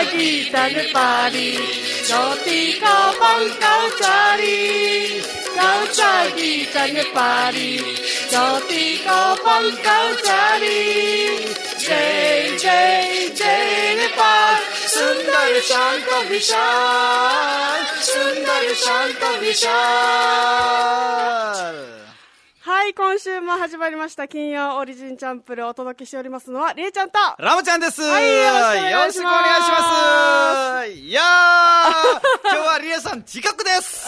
kita ni pari, roti kapal kau cari. Kau cari kita ni pari, roti kapal kau cari. Jai Jai Jai Nepal, Sundar Shanta Vishal, Sundar Shanta Vishal。はい、今週も始まりました金曜オリジンチャンプルをお届けしておりますのはりえちゃんとラムちゃんです。 はい、よろしくお願いします。 いやー今日はりえさん自覚です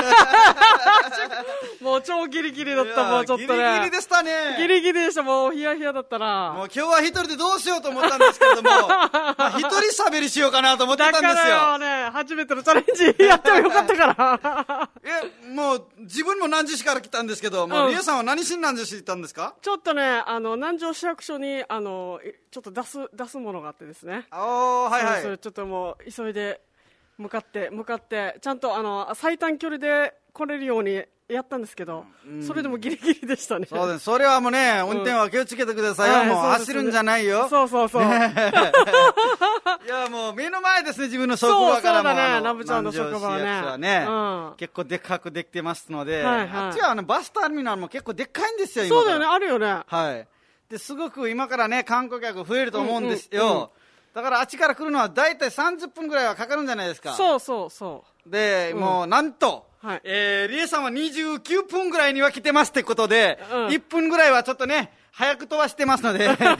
もう超ギリギリだった。もうちょっとねギリギリでしたね。 ギリギリでした。もうヒヤヒヤだったな。 もう今日は一人でどうしようと思ったんですけれども一人喋りしようかなと思ってたんですよ。 だからよね、初めてのチャレンジやってもよかったからもう自分も南城市から来たんですけど、もうりえさんは何しに南城市行ったんですか？ ちょっとね、南城市役所にちょっと出すものがあってですね。 はいはい。 それちょっともう急いで向かってちゃんと最短距離で来れるようにやったんですけど、それでもギリギリでしたね。 そうです。それはもうね、運転は気をつけてくださいよ。もう走るんじゃないよ。 そうそうそう。 いやもう目の前ですね、自分の職場からも。 そうだね、ラブちゃんの職場はね。 結構でっかくできてますので、 あっちはバスターミナルも結構でっかいんですよ、今。 そうだよね、あるよね。 はい。で、すごく今からね、観光客増えると思うんですよ。だからあっちから来るのは大体30分ぐらいはかかるんじゃないですか。 そうそうそう。 で、もうなんと、りえさんは29分ぐらいには来てますってことで、1分ぐらいはちょっとね、早く飛ばしてますのでって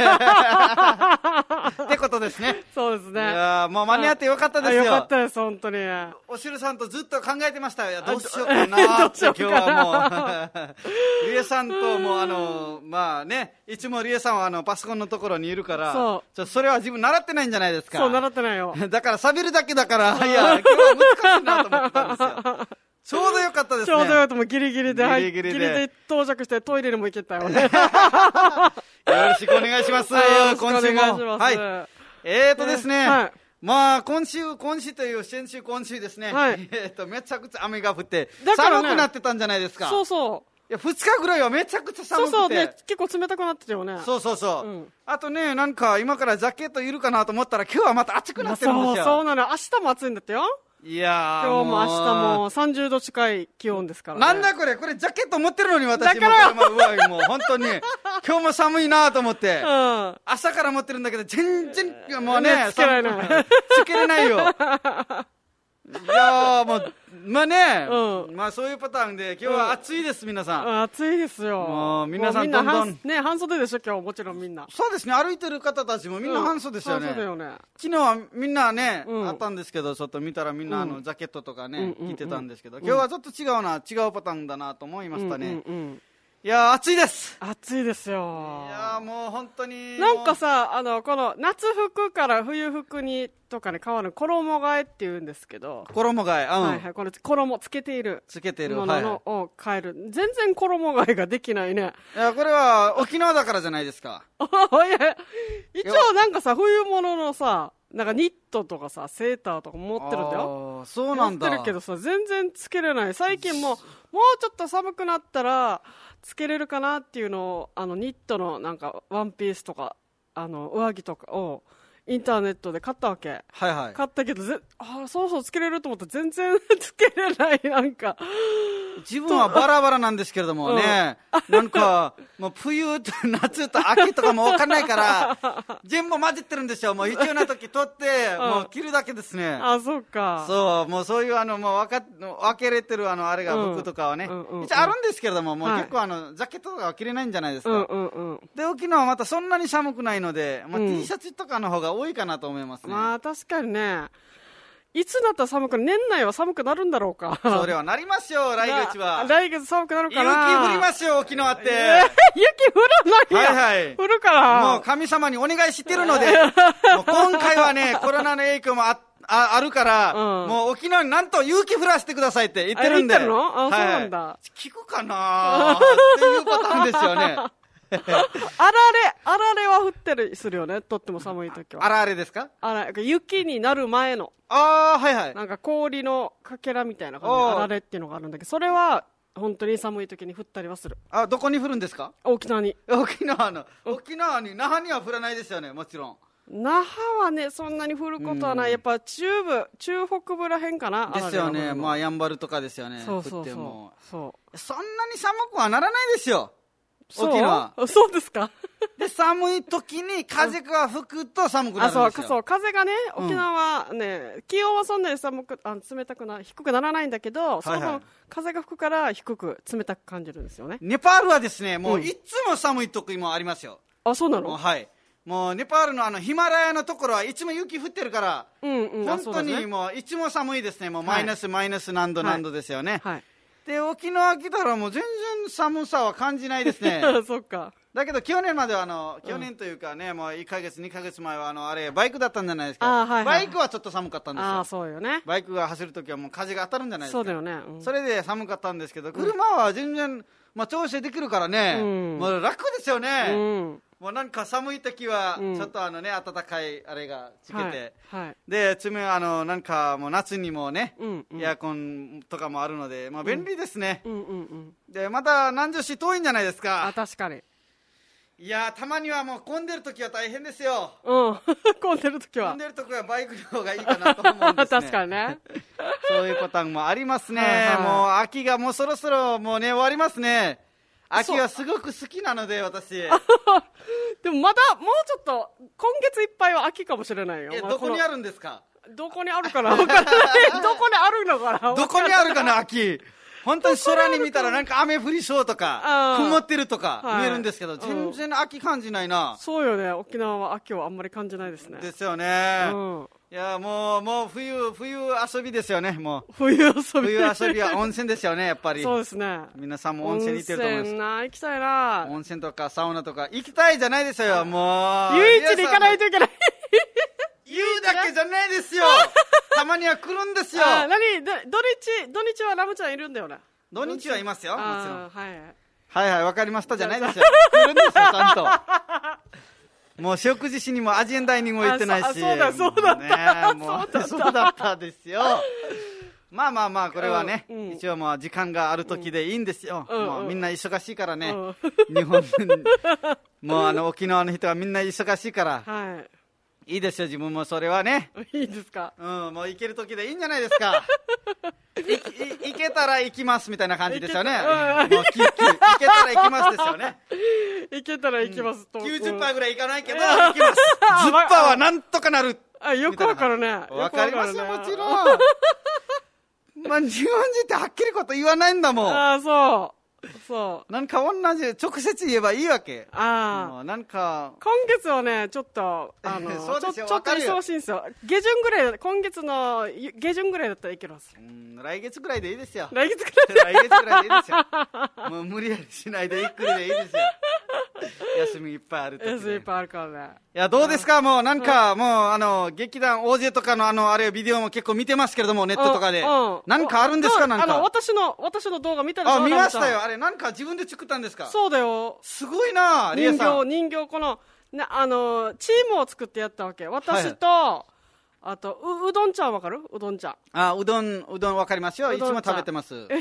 ことですね。 そうですね。 いやもう間に合ってよかったですよ。 よかったです、本当に。 おしるさんとずっと考えてましたよ。どうしようかなって今日はもうりえさんともまあね、いつもりえさんはパソコンのところにいるから、それは自分習ってないんじゃないですか。 そう、習ってないよ。 だから喋るだけだから、いや今日は難しいなと思ってたんですよ。ちょうどよかったですね。 ちょうどよかった。もうギリギリで到着してトイレにも行けたよね。よろしくお願いします。今週も。はい。ですね。まあ、今週という、先週今週ですね。めちゃくちゃ雨が降って、寒くなってたんじゃないですか。 そうそう。 いや、2日ぐらいはめちゃくちゃ寒くて。 そうそうね、結構冷たくなってたよね。 そうそうそう。あとね、なんか今からジャケットいるかなと思ったら、今日はまた暑くなってるんですよ。 そうなの。明日も暑いんだってよ。 いや今日も明日も30度近い気温ですからね。 なんだこれジャケット持ってるのに私も。 だからもう本当に今日も寒いなと思って、朝から持ってるんだけど全然もうね、 つけられない。 つけれないよ。いやもうまあね、まあそういうパターンで今日は暑いです、皆さん。 暑いですよ。 もう皆さんどんどんね、半袖でしょ今日。もちろんみんな。 そうですね、歩いてる方たちもみんな半袖ですよね。 半袖よね。 昨日はみんなね、あったんですけど、ちょっと見たらみんなジャケットとかね着てたんですけど、今日はちょっと違うパターンだなと思いましたね。いや暑いです。 暑いですよ。 いやもう本当になんかさ、この夏服から冬服にとかに変わる衣替えっていうんですけど、 衣替え、 はいはい、これ衣つけているものを変える、全然衣替えができないね。 いやこれは沖縄だからじゃないですか。 いや一応なんかさ、冬物のさ、なんかニットとかさ、セーターとか持ってるんだよ。 そうなんだ。 持ってるけどさ、全然つけれない。最近もうちょっと寒くなったらつけれるかなっていうのを、ニットのなんかワンピースとか上着とかをインターネットで買ったわけ。 はいはい。 買ったけどそうつけれると思ったら全然つけれない。なんか自分はバラバラなんですけれどもね、なんかもう冬と夏と秋とかも分かんないから全部混じってるんですよ。もう必要な時取ってもう着るだけですね。 そうか。 そうもうそういうもう分けれてるあれが服とかはね、一応あるんですけれども、もう結構ジャケットとかは着れないんじゃないですか。で沖縄はまたそんなに寒くないので、T シャツとかの方が多いかなと思いますね。 まあ確かにね。いつだったら寒く、年内は寒くなるんだろうか。 それはなりますよ、来月は。 来月寒くなるかな。 雪降りますよ、沖縄って。 雪降らないや。 はいはい。 降るから。 もう神様にお願いしてるので、もう今回はね、コロナの影響もあるから、もう沖縄になんと雪降らせてくださいって言ってるんで。 言ってるの？そうなんだ。 聞くかなっていうパターンですよね。 あられは降ったりするよね。とっても寒い時は。 あられですか？ 雪になる前の。 はいはい。 なんか氷のかけらみたいな感じであられっていうのがあるんだけど、それは本当に寒い時に降ったりはする。 どこに降るんですか？ 沖縄に。 沖縄に那覇には降らないですよね、もちろん。 那覇はねそんなに降ることはない、やっぱ中北部らへんかなですよね。まあやんばるとかですよね。 そうそう降ってもそそんなに寒くはならないですよ、沖縄。 そうですか。 で寒い時に風が吹くと寒くなるんですよ。 そう風がね、沖縄はね、気温はそんなに冷たくない、低くならないんだけど、その分風が吹くから低く冷たく感じるんですよね。 ネパールはですね、もういつも寒い時もありますよ。 あ、そうなの？ はい。もうネパールのヒマラヤのところはいつも雪降ってるから、本当にもういつも寒いですね。もうマイナス何度ですよね。で沖縄来たらもう全然寒さは感じないですね。 そっか。 だけど去年までは去年というかね、もう1ヶ月2ヶ月前はあれバイクだったんじゃないですか。バイクはちょっと寒かったんですよ。 そうよね。 バイクが走るときはもう風が当たるんじゃないですか。 そうだよね。 それで寒かったんですけど、車は全然調整できるからね、もう楽ですよね。もうなんか寒い時はちょっと暖かいあれがつけて、でなんかもう夏にもね、エアコンとかもあるので、便利ですね。でまた南城市遠いんじゃないですか。 確かに。 いやたまにはもう混んでる時は大変ですよ。 混んでる時はバイクの方がいいかなと思うんですね。 確かにね。 そういうパターンもありますね。もう秋がもうそろそろもうね終わりますね。秋はすごく好きなので私。 でもまだもうちょっと今月いっぱいは秋かもしれないよ。 どこにあるんですか？ どこにあるかな分からない。どこにあるのかな。 どこにあるかな秋。本当に空に見たらなんか雨降りそうとか曇ってるとか見えるんですけど、全然秋感じないな。 そうよね。沖縄は秋をあんまり感じないですね。 ですよね。いやもう冬遊びですよね。もう冬遊びは温泉ですよね。やっぱりそうですね。 皆さんも温泉に行ってると思います。 行きたいな。 温泉とかサウナとか行きたいじゃないですよ。もう唯一に行かないといけない。 言うだけじゃないですよ。たまには来るんですよ。 土日はラムちゃんいるんだよね。 土日はいますよ。もちろん。 はいわかりましたじゃないですよ。来るんですよちゃんと。もう食事しにもアジアンダイニングも行ってないし。 そうだったですよ。まあこれはね、一応もう時間がある時でいいんですよ。もうみんな忙しいからね。日本もう沖縄の人はみんな忙しいから。いいですよ、自分もそれはね。 いいですか。 もう行ける時でいいんじゃないですか。行けたら行きますみたいな感じですよね。行けたら行きますですよね。 行けたら行きますと。 90% ぐらい行かないけど行きます。10% はなんとかなる。 よくわかるね。 わかりますよ、もちろん。日本人ってはっきりこと言わないんだもん。 そうなんか同じ直接言えばいいわけ。なんか今月はねちょっとちょっと忙しいんですよ。今月の下旬ぐらいだったらいけます。 来月ぐらいでいいですよ。 来月ぐらいでいいですよ。もう無理やりしないでゆっくりでいいですよ。休みいっぱいある時で。 休みいっぱいあるからね。 いやどうですか。もうなんかもう劇団 OJ とかのあれビデオも結構見てますけれども、ネットとかでなんかあるんですか。なんか私の動画見たでしょ。 見ましたよ。あれなんか自分で作ったんですか。 そうだよ。 すごいな。 人形このチームを作ってやったわけ。私とあとうどんちゃんわかる？うどんちゃん。 うどんわかりますよ。いつも食べてます。 違う。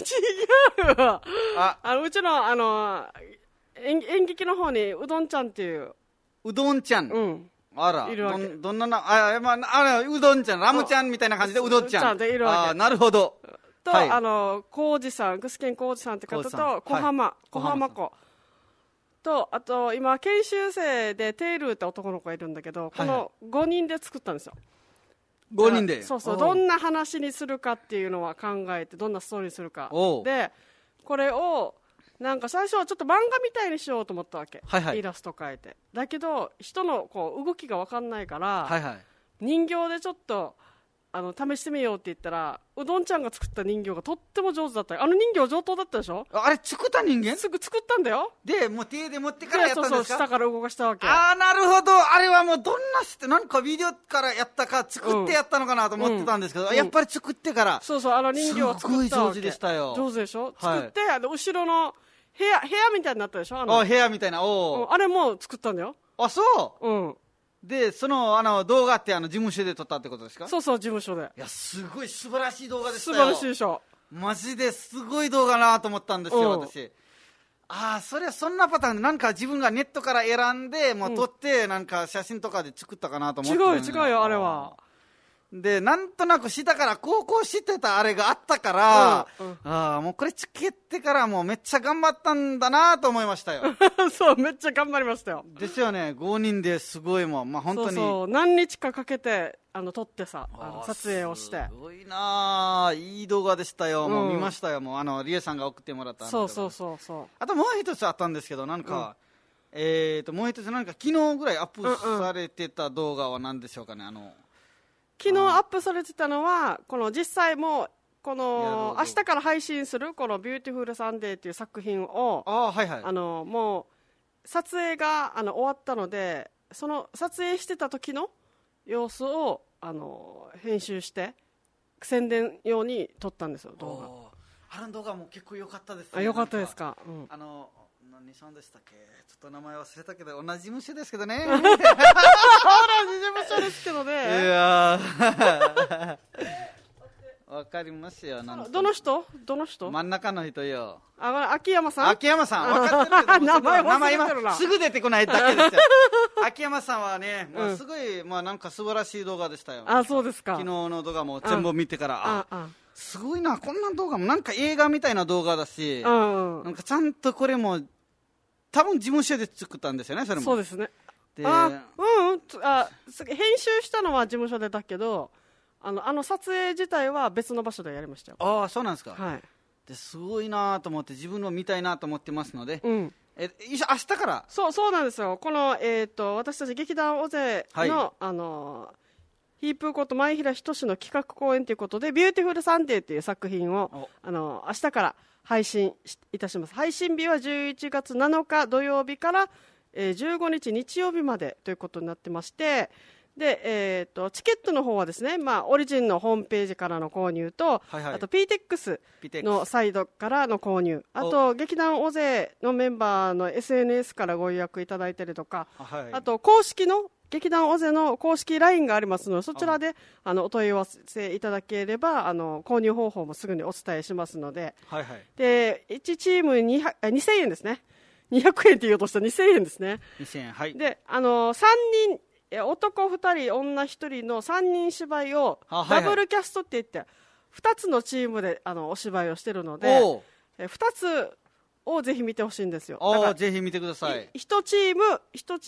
うちの演劇の方にうどんちゃんっていう。 うどんちゃん。あら、どんなうどんちゃん、ラムちゃんみたいな感じでうどんちゃん。なるほど。 と、浩二さん、具志堅浩二さんって方と、小浜子と、あと、今、研修生でテイルーって男の子がいるんだけど、この5人で作ったんですよ。 5人で。 そう、どんな話にするかっていうのは考えて、どんなストーリーにするか。で、これを、なんか最初はちょっと漫画みたいにしようと思ったわけ。イラスト描いて。だけど、人の動きが分かんないから、人形でちょっと、試してみようって言ったら、うどんちゃんが作った人形がとっても上手だった。人形上等だったでしょ。 あれ作った人間作ったんだよ。 でもう手で持ってからやったんですか。 そう下から動かしたわけ。 なるほど。あれはもうどんななんかビデオからやったか作ってやったのかなと思ってたんですけど、やっぱり作ってから。 そう人形を作ったわけ。すごい上手でしたよ。 上手でしょ。作って、後ろの部屋みたいになったでしょ。 部屋みたいな。 あれも作ったんだよ。 そう。でその動画って事務所で撮ったってことですか。 そう事務所で。 いやすごい素晴らしい動画でしたよ。 素晴らしいでしょ。 マジですごい動画なと思ったんですよ、私。 それはそんなパターンで、なんか自分がネットから選んで、もう撮って、なんか写真とかで作ったかなと思って、 違うよ、あれは。 で、なんとなく下から高校知ってたあれがあったから、もうこれつけてからもうめっちゃ頑張ったんだなと思いましたよ。 そう、めっちゃ頑張りましたよ。 ですよね、5人ですごいもん。まあ本当に。 そう、何日かかけて、撮ってさ、撮影をして。 すごいな、いい動画でしたよ。もう見ましたよ。もうリエさんが送ってもらった。 そう。 あともう一つあったんですけど、なんか、もう一つなんか昨日ぐらいアップされてた動画は何でしょうかね。 昨日アップされてたのは、この実際もこの明日から配信するこのビューティフルサンデーっていう作品を、もう撮影が終わったので、その撮影してた時の様子を編集して宣伝用に撮ったんですよ、動画。 あの動画も結構良かったですね。 良かったですか。 何さんでしたっけ、ちょっと名前忘れたけど、同じ事務所ですけどね。 同じ事務所ですけどね。 いやわかりますよ。 どの人真ん中の人よ。 秋山さん。 秋山さん、分かってるけど名前忘れてるな。 今すぐ出てこないだけですよ。秋山さんはね、もうすごい、なんか素晴らしい動画でしたよ。 そうですか。 昨日の動画も全部見てから、すごいな、こんな動画もなんか映画みたいな動画だし、なんかちゃんとこれも多分事務所で作ったんですよね、それも。 そうですね。 で、 編集したのは事務所でだけど、撮影自体は別の場所でやりましたよ。 そうなんですか。 はい。 ですごいなと思って、自分の見たいなと思ってますので、明日から。 そうなんですよ。この私たち劇団尾瀬の、ヒープーこと前平仁の企画公演ということで、ビューティフルサンデーという作品を明日から配信いたします。配信日は11月7日土曜日から15日日曜日までということになってまして、で、チケットの方はですね、オリジンのホームページからの購入と、あと PTEX のサイドからの購入、あと劇団尾瀬のメンバーの SNS からご予約いただいたりとか、あと公式の劇団尾瀬の公式 LINE がありますので、そちらでお問い合わせいただければ購入方法もすぐにお伝えしますので、で1チーム2000円ですね。200円って言おうとしたら2000円ですね。 2000円、はい。 で3人男2人女1人の3人芝居をダブルキャストって言って2つのチームでお芝居をしているので、2つをぜひ見てほしいんですよ。だからぜひ見てください。 1チーム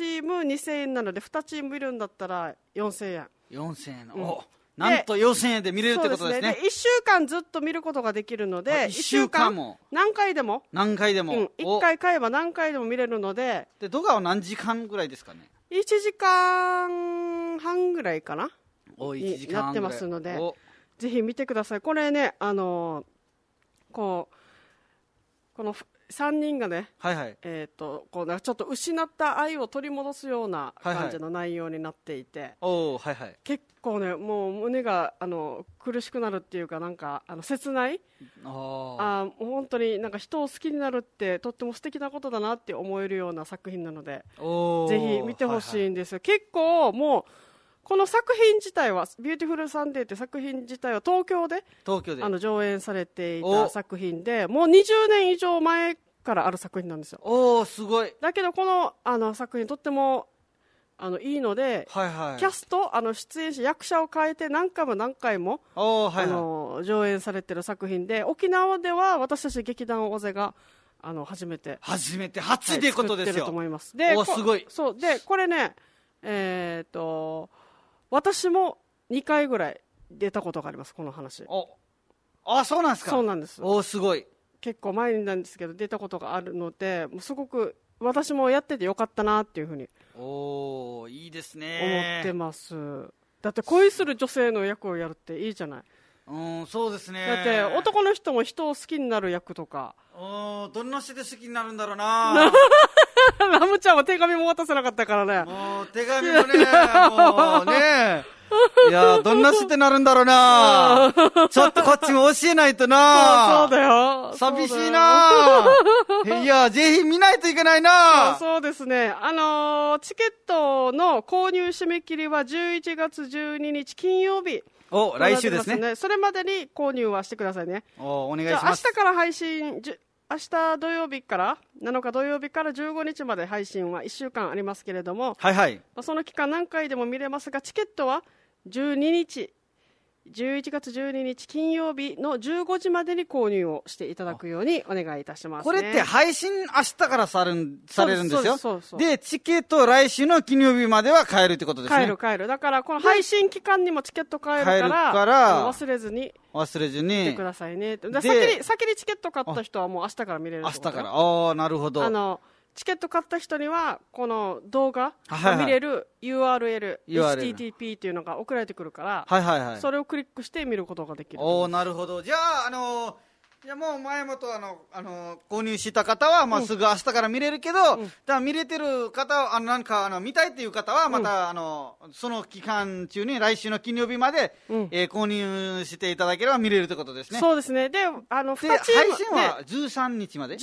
2000円なので、2チームいるんだったら4000円。 4000円、なんと4000円で見れるってことですね。 1週間ずっと見ることができるので、1週間も何回でも1回買えば何回でも見れるので。 で動画は何時間ぐらいですかね。 1時間半ぐらいかなになってますので、ぜひ見てください。これね、この3人がね、こうちょっと失った愛を取り戻すような感じの内容になっていて、結構ね、もう胸が苦しくなるっていうか、なんか切ない、本当になんか人を好きになるってとっても素敵なことだなって思えるような作品なので、ぜひ見てほしいんですよ。結構もうこの作品自体はビューティフルサンデーって作品自体は東京で上演されていた作品で、もう20年以上前からある作品なんですよ。 すごい。 だけどこの作品とってもいいので、キャスト出演者役者を変えて何回も上演されている作品で、沖縄では私たち劇団尾瀬が初めて初ということですよ。作ってると思います。 すごい。 そうで、これね、私も2回ぐらい出たことがあります、この話。 そうなんですか。 そうなんです。 すごい。 結構前なんですけど出たことがあるので、すごく私もやっててよかったなっていうふうにいいですね、 思ってます。だって恋する女性の役をやるっていいじゃない。 そうですね。 だって男の人も人を好きになる役とか、 どんな人で好きになるんだろうな。 ラムちゃんは手紙も渡せなかったからね。 もう手紙もね、もうねいや、どんな人ってなるんだろうな。ちょっとこっちも教えないとな。 そうだよ。 寂しいな。いや、ぜひ見ないといけないな。 そうですね。チケットの購入締め切りは11月12日金曜日。 来週ですね。 それまでに購入はしてくださいね。 お願いします。 明日から配信明日土曜日から7日土曜日から15日まで配信は1週間ありますけれども、 はいはい。 その期間何回でも見れますが、チケットは12日11月12日金曜日の15時までに購入をしていただくようにお願いいたします、ね。 これって配信明日からされるんですよ。 そうで、チケット来週の金曜日までは買えるってことですね。 買える。だからこの配信期間にもチケット買えるから忘れずに見てくださいね。先にチケット買った人はもう明日から見れる。 明日から。ああ、なるほど。 チケット買った人にはこの動画が見れる URL、HTTP というのが送られてくるから、それをクリックして見ることができる。 おー、なるほど。じゃあ、いやもう前もと購入した方は、まあ、すぐ明日から見れるけど、だから見れてる方は、なんか見たいっていう方は、また、その期間中に来週の金曜日まで、購入していただければ見れるってことですね。 そうですね。で、2チーム。 配信は13日まで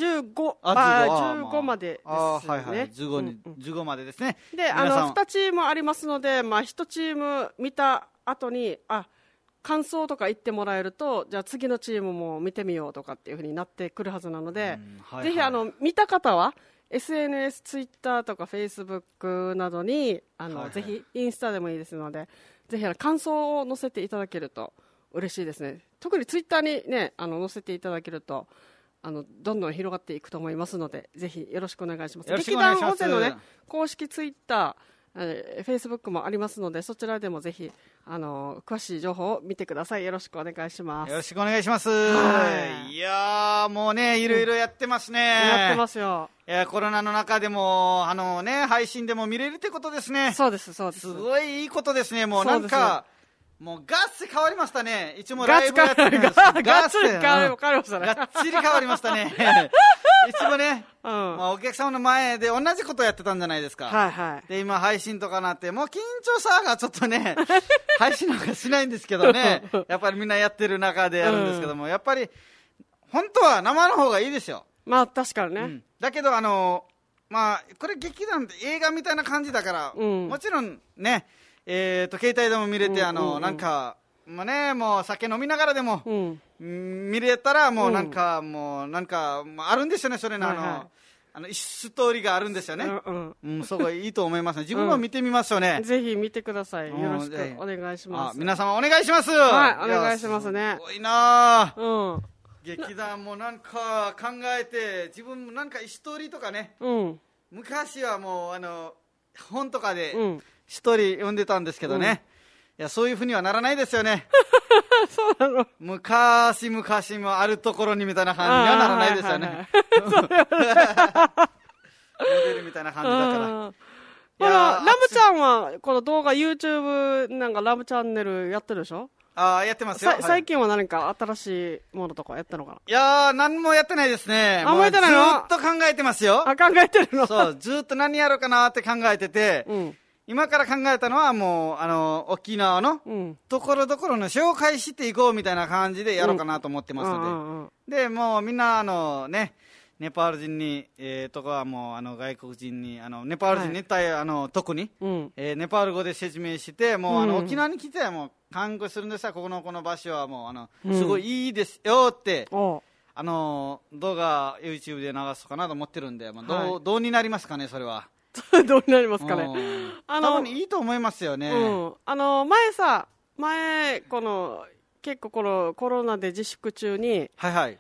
?15 までですね。 はいはい。15までですね。 で、2チームありますので、まあ、1チーム見た後に、感想とか言ってもらえると、じゃあ次のチームも見てみようとかっていう風になってくるはずなので、ぜひ見た方は SNS、ツイッターとかフェイスブックなどにぜひインスタでもいいですので、ぜひ感想を載せていただけると嬉しいですね。特にツイッターにね載せていただけるとどんどん広がっていくと思いますので、ぜひよろしくお願いします。劇団大勢のね公式ツイッター、フェイスブックもありますので、そちらでもぜひ詳しい情報を見てください。よろしくお願いします。 よろしくお願いします。いやー、もうね、いろいろやってますね。 やってますよ。 コロナの中でも配信でも見れるってことですね。 そうです。 すごいいいことですね。もうなんかもうガッツリ変わりましたね。いつもライブやってるんです。 ガッツリ変わりましたね。 ガッツリ変わりましたね。いつもね、まあ、お客様の前で同じことやってたんじゃないですか。で、今配信とかなって、もう緊張さがちょっとね、配信なんかしないんですけどね、やっぱりみんなやってる中でやるんですけども、やっぱり、本当は生の方がいいですよ。 まあ確かにね。 だけどまあ、これ劇団って映画みたいな感じだから、もちろんね、携帯でも見れて、なんか、まあね、もう酒飲みながらでも、見れたら、もうなんか、あるんですよね、それのストーリーがあるんですよね。すごいいいと思いますね。自分も見てみますよね。 ぜひ見てください。よろしくお願いします。 皆様お願いします。 はい、お願いしますね。 すごいなぁ。劇団もなんか考えて、自分もなんかストーリーとかね、昔はもう、本とかで、一人読んでたんですけどね、いやそういうふうにはならないですよね。 そうなの。 昔もあるところにみたいな感じにはならないですよね。モデルみたいな感じだから。 ラムちゃんはこの動画 YouTube なんかラムチャンネルやってるでしょ。 やってますよ。 最近は何か新しいものとかやったのかな。 いやー、何もやってないですね。 もうやってないの？ ずっと考えてますよ。 考えてるの。 そう、ずっと何やろうかなって考えてて、今から考えたのはもう沖縄のところどころの紹介していこうみたいな感じでやろうかなと思ってますので、でもうみんなね、ネパール人に、とかはもう外国人にネパール人に特に、ネパール語で説明してもう沖縄に来てもう観光するんですよ。この場所はもうすごいいいですよって動画 YouTube で流そうかなと思ってるんで、どうになりますかね、それは。 どうになりますかね。 多分いいと思いますよね。 前結構このコロナで自粛中に、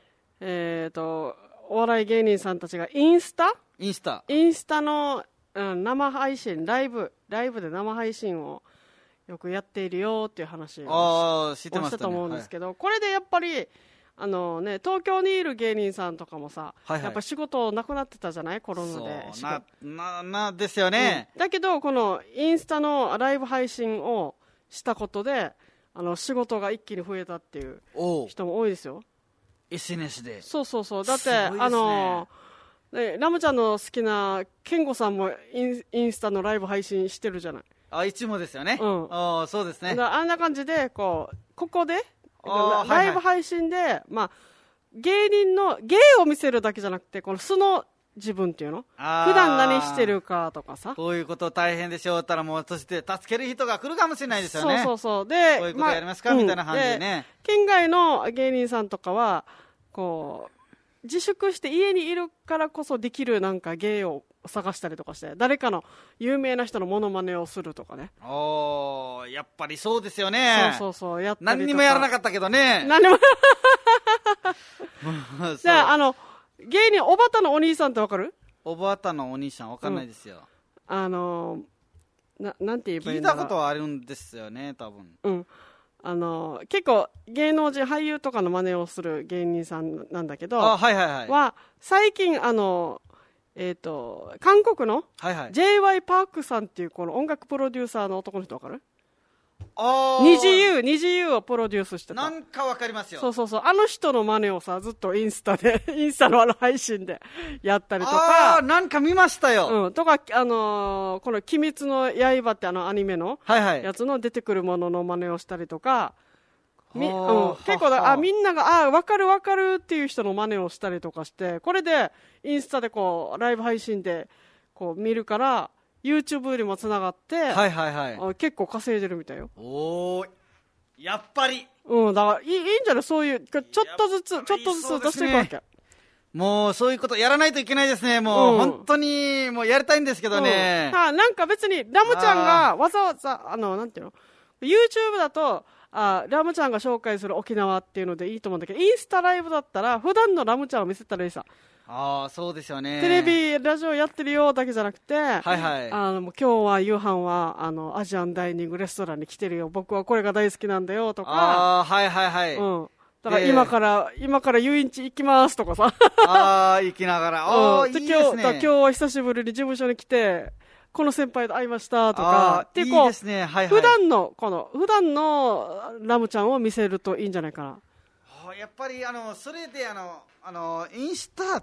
お笑い芸人さんたちがインスタの、生配信ライブで生配信をよくやっているよっていう話をしたと思うんですけど、これでやっぱり東京にいる芸人さんとかもさ、やっぱ仕事なくなってたじゃない、コロナで。 ですよね。 だけどこのインスタのライブ配信をしたことで仕事が一気に増えたっていう人も多いですよ。 SNS で。 そうだってラムちゃんの好きな健吾さんもインスタのライブ配信してるじゃない。 いつもですよね。そうですね。 あんな感じでここでライブ配信で、芸人の芸を見せるだけじゃなくて、この素の自分っていうの、普段何してるかとかさ、 こういうこと大変でしょうったら、もうそして助ける人が来るかもしれないですよね。 そうで、 こういうことやりますか、みたいな感じでね。 県外の芸人さんとかはこう自粛して家にいるからこそできるなんか芸を探したりとかして、誰かの有名な人のモノマネをするとかね。 やっぱりそうですよね。 そうやったりとか。 何にもやらなかったけどね。 何にもじゃあ芸人おばたのお兄さんってわかる？ おばたのお兄さんわかんないですよ。 なんて言えばいい聞いんだろう。 たことはあるんですよね、多分。 結構芸能人俳優とかの真似をする芸人さんなんだけど、最近韓国の J.Y. パークさんっていうこの音楽プロデューサーの男の人わかる？二次優をプロデュースしてた。 なんかわかりますよ。 そうあの人の真似をさずっとインスタの配信でやったりとか、 なんか見ましたよ。 とかこの鬼滅の刃ってアニメのやつの出てくるものの真似をしたりとか、結構みんなが分かるっていう人の真似をしたりとかして、これでインスタでこうライブ配信でこう見るから YouTube にもつながって、結構稼いでるみたいよ。 やっぱりだからいいんじゃない？そういうちょっとずつ出していくわけ。 もうそういうことやらないといけないですね。もう本当にもうやりたいんですけどね。 なんか別にラムちゃんがわざわざなんていうの、 YouTube だとラムちゃんが紹介する沖縄っていうのでいいと思うんだけど、インスタライブだったら普段のラムちゃんを見せたらいいさ。 そうですよね。 テレビラジオやってるよだけじゃなくて、もう今日は夕飯はアジアンダイニングレストランに来てるよ、僕はこれが大好きなんだよとか、だから今から遊園地行きますとかさ行きながらいいですね。 今日は久しぶりに事務所に来てこの先輩と会いましたとかってこう、いいですね。普段のラムちゃんを見せるといいんじゃないかな。 やっぱりそれでインスタって、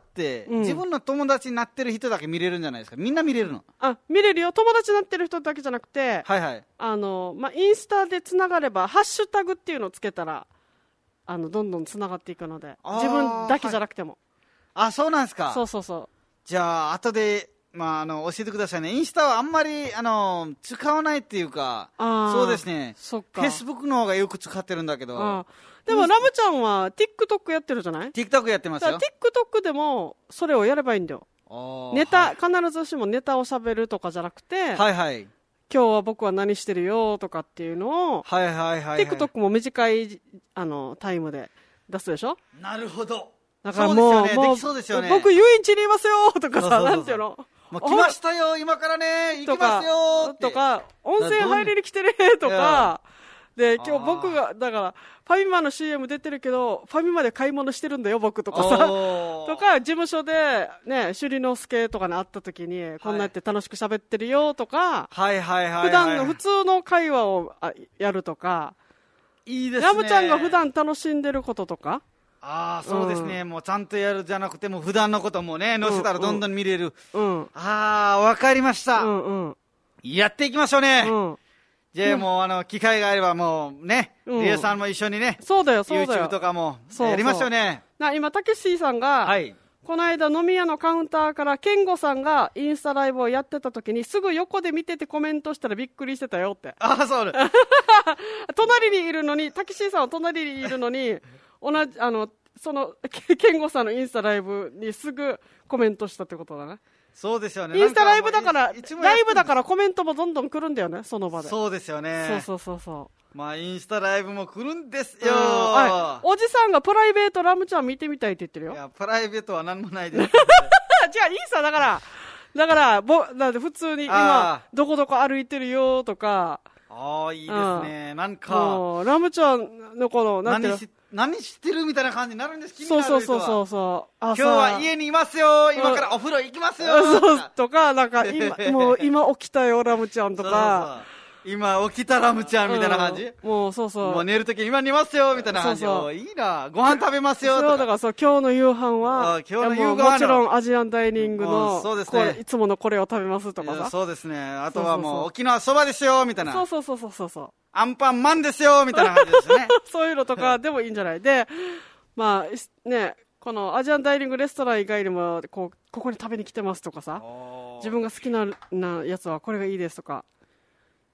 自分の友達になってる人だけ見れるんじゃないですか。みんな見れるの？ 見れるよ。友達になってる人だけじゃなくて、インスタでつながればハッシュタグっていうのをつけたらどんどんつながっていくので、自分だけじゃなくても。 そうなんですか。 そうじゃあ後で教えてくださいね。インスタはあんまり使わないっていうか、そうですね。フェイスブックの方がよく使ってるんだけど。 でもラムちゃんは TikTok やってるじゃない？ TikTok やってますよ。 TikTok でもそれをやればいいんだよ。必ずしもネタを喋るとかじゃなくて、今日は僕は何してるよとかっていうのを、TikTok も短いタイムで出すでしょ。 なるほど。 だからもう僕遊園地にいますよとかさ、なんていうの、 来ましたよ今からね、行きますよとか、温泉入りに来てねとかで、今日僕がだからファミマの CM 出てるけどファミマで買い物してるんだよ僕とかさとか、事務所でね首里之助とかに会った時にこんなやって楽しく喋ってるよとか、普段の普通の会話をやるとか、 いいですね。 ラムちゃんが普段楽しんでることとか、 そうですね。もうちゃんとやるじゃなくても普段のこともね載せたらどんどん見れる。わかりました。やっていきましょうね。じゃあもう機会があればもうね、リエさんも一緒にね、 そうだよ YouTube とかもやりましょうね。 今たけしさんが、この間飲み屋のカウンターから健吾さんがインスタライブをやってた時にすぐ横で見ててコメントしたらびっくりしてたよって。 そう隣にいるのに、たけしさんは隣にいるのに同じその健吾さんのインスタライブにすぐコメントしたってことだね。 そうですよね。 インスタライブだからコメントもどんどん来るんだよね、その場で。 そうですよね。 そうインスタライブも来るんですよ。 おじさんがプライベートラムちゃん見てみたいって言ってるよ。 いやプライベートは何もないです。 じゃあいいさ、だからって普通に今どこどこ歩いてるよとか。 いいですね。なんかラムちゃんのこの何してるみたいな感じになるんです。気になる人は今日は家にいますよ、今からお風呂行きますよとか、なんか今起きたよラムちゃんとか、 今起きたラムちゃんみたいな感じ。 もう寝るとき今寝ますよみたいな感じ。いいな、ご飯食べますよとか。 だから今日の夕飯はもちろんアジアンダイニングのいつものこれを食べますとかさ。 そうですね。あとはもう沖縄そばですよみたいな。 そうアンパンマンですよみたいな感じですね。 そういうのとかでもいいんじゃない。でこのアジアンダイニングレストラン以外にもここに食べに来てますとかさ、自分が好きなやつはこれがいいですとか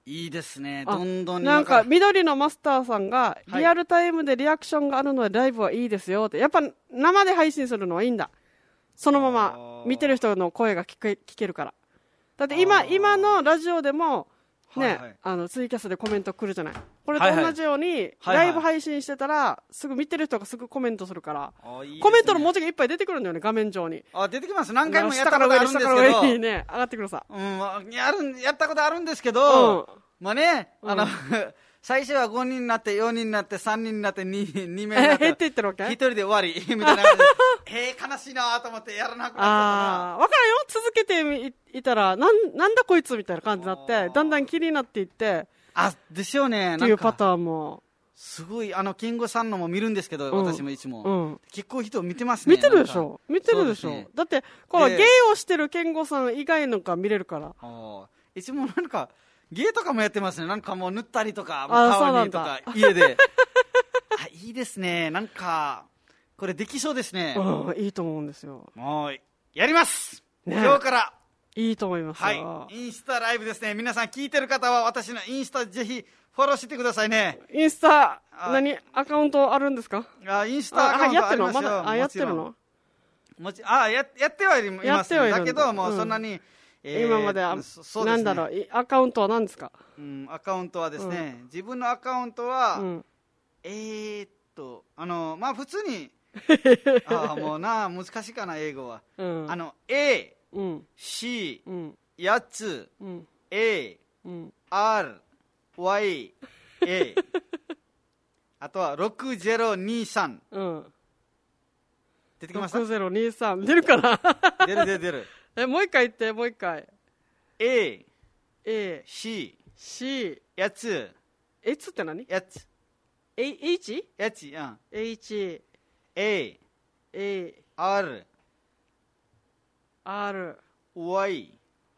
いいですね。どんどんなんか緑のマスターさんがリアルタイムでリアクションがあるのでライブはいいですよって。やっぱ生で配信するのはいいんだ。そのまま見てる人の声が聞けるから。だって今のラジオでもね、ツイキャスでコメント来るじゃない。これと同じようにライブ配信してたらすぐ見てる人がすぐコメントするから、コメントの文字がいっぱい出てくるんだよね、画面上に。 出てきます。何回もやったことあるんですけど、下から上にね上がってくるさ。 やったことあるんですけど、まあね、最初は5人になって4人になって3人になって 2名になって減っていってるわけ。 1人で終わりみたいな感じで悲しいなと思ってやらなくなったかな。分からんよ。続けていたらなんだこいつみたいな感じになってだんだん気になっていって、 でしょうね。 っていうパターンもすごい健吾さんのも見るんですけど、私もいつも、結構人見てますね。 見てるでしょ。だってこの芸をしてる健吾さん以外のが見れるから。 いつもなんか芸とかもやってますね。なんかもう塗ったりとか顔にとか家でいいですね。なんかこれできそうですね。 いいと思うんですよ。 もうやります、今日からいいと思いますよ。インスタライブですね。皆さん聞いてる方は私のインスタぜひフォローしてくださいね。 インスタアカウントあるんですか？ インスタアカウントありますよ。 やってるの？ やってはいます。だけどもうそんなに今までなんだろう、アカウントは何ですか？ アカウントはですね、自分のアカウントはまあ普通にもう難しいかな英語は。A C 8つ A R Y A あとは6023、出てきました？ 6023 出るかな？ 出るもう一回言って、もう一回。 A C 8つって何？ 8つ H A R Y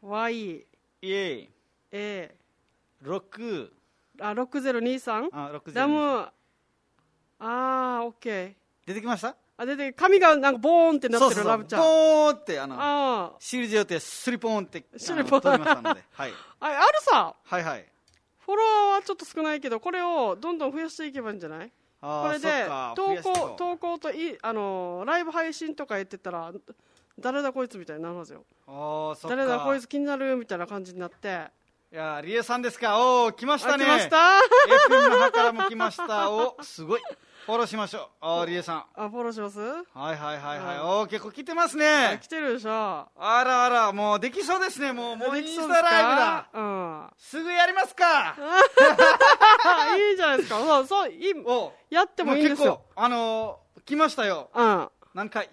A 6023ラム。オッケー。 出てきました？ 出て髪がなんかボーンってなってる。ラブちゃんボーンってシリジオってスリポーンって取りましたのであるさ。フォロワーはちょっと少ないけどこれをどんどん増やしていけばいいんじゃない？これで投稿とライブ配信とか言ってたら誰だこいつみたいになるんですよ。誰だこいつ気になるみたいな感じになって、 いやリエさんですか？来ましたね。 来ました。 FM の方からも来ました。すごい。フォローしましょう。リエさん。 フォローします？ はい。結構来てますね。 来てるでしょ。 あら、もうできそうですね。もうインスタライブだ。すぐやりますか。 いいじゃないですか。やってもいいんですよ。 結構来ましたよ。なんか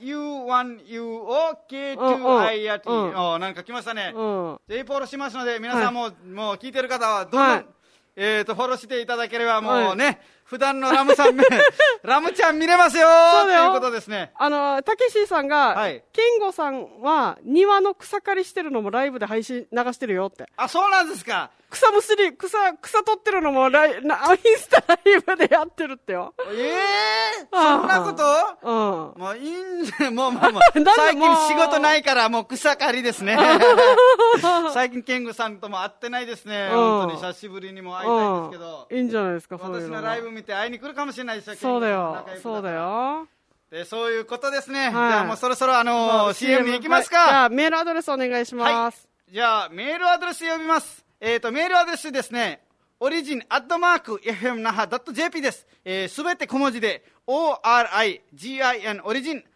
U1UOK2IRT なんか来ましたね。ぜひフォローしますので皆さんもう聞いてる方はどんどんフォローしていただければもうね、普段のラムちゃん見れますよということですね。 たけしさんが、ケンゴさんは庭の草刈りしてるのもライブで配信流してるよって。 そうなんですか。 草取ってるのもインスタライブでやってるってよ。 そんなこと？もういいんで、もう最近仕事ないからもう草刈りですね。最近ケンゴさんとも会ってないですね。本当に久しぶりにも会いたいんですけど。 いいんじゃないですか。 私のライブ見て会いに来るかもしれないですよ。 そうだよ。 そういうことですね。じゃあもうそろそろCM に行きますか。 じゃあメールアドレスお願いします。 じゃあメールアドレス呼びます。メールアドレスですね、origin@fmnaha.jp です。すべて小文字で origin オリジン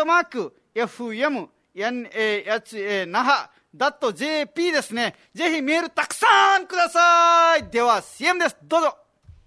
@fmnaha.jp ですね。ぜひメールたくさんください。では CM です。どうぞ。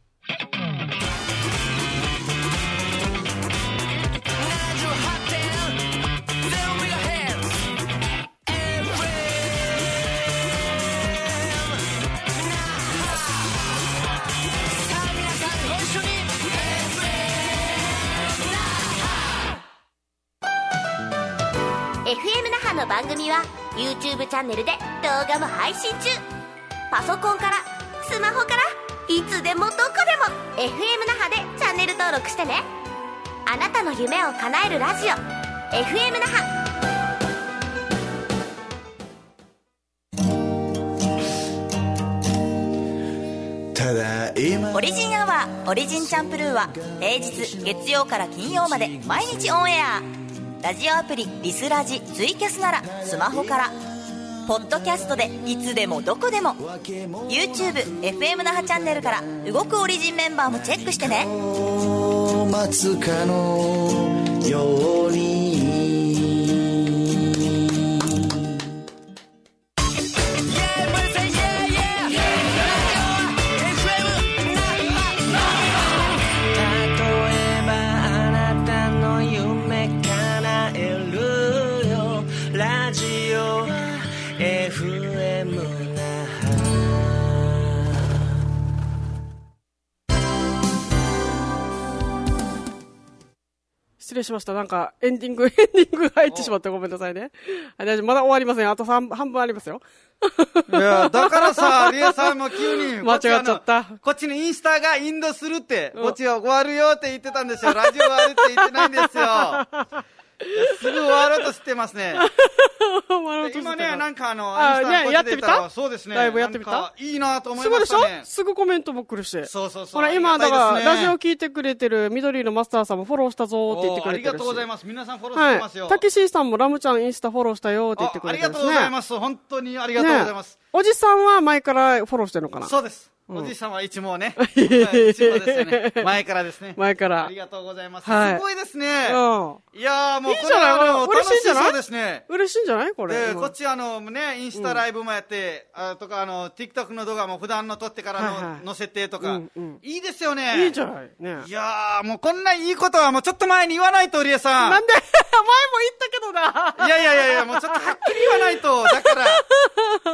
FM 那覇の番組は YouTube チャンネルで動画も配信中。パソコンからスマホからいつでもどこでも FM 那覇でチャンネル登録してね。あなたの夢を叶えるラジオ FM 那覇。 オリジンアワーオリジンチャンプルーは平日月曜から金曜まで毎日オンエア。ラジオアプリリスラジツイキャスならスマホから、ポッドキャストでいつでもどこでも YouTube FM 那覇チャンネルから動くオリジンメンバーもチェックしてね。 待つかのように失礼しました。なんか、エンディングが入ってしまってごめんなさいね。はい、大丈夫。まだ終わりません。あと半分ありますよ。 いや、だからさ、リエさんも急に、 間違っちゃった。 こっちのインスタがインドするって、こっちは終わるよって言ってたんですよ。ラジオ終わるって言ってないんですよ。すぐ終わろうとしてますね。今ね、なんかインスタやってみた？ そうですね。 ライブやってみた？ いいなと思いましたね。 すぐでしょ？すぐコメントも来るし。 そう。 ほら、今、だから、ラジオ聞いてくれてる緑のマスターさんもフォローしたぞーって言ってくれてるし。 ありがとうございます。皆さんフォローしてますよ。 はい。たけしーさんもラムちゃんインスタフォローしたよーって言ってくれてるし、ね。 ありがとうございます。本当にありがとうございます。 おじさんは前からフォローしてるのかな？ そうです。おじさんはいつもね。いつもですよね。前からですね。 前から。 ありがとうございます。すはいごいですね。 いやーもう、 いいじゃない、 楽しそうですね。 嬉しいんじゃないこれ。 で、こっちインスタライブもやって、とかTikTok の動画も普段の撮ってからの載せてとか。いいですよね。 いいじゃないね。 いやーもうこんないいことはもうちょっと前に言わないと、リエさん。 なんで前も言ったけどな。 いや、もうちょっとはっきり言わないと。だから、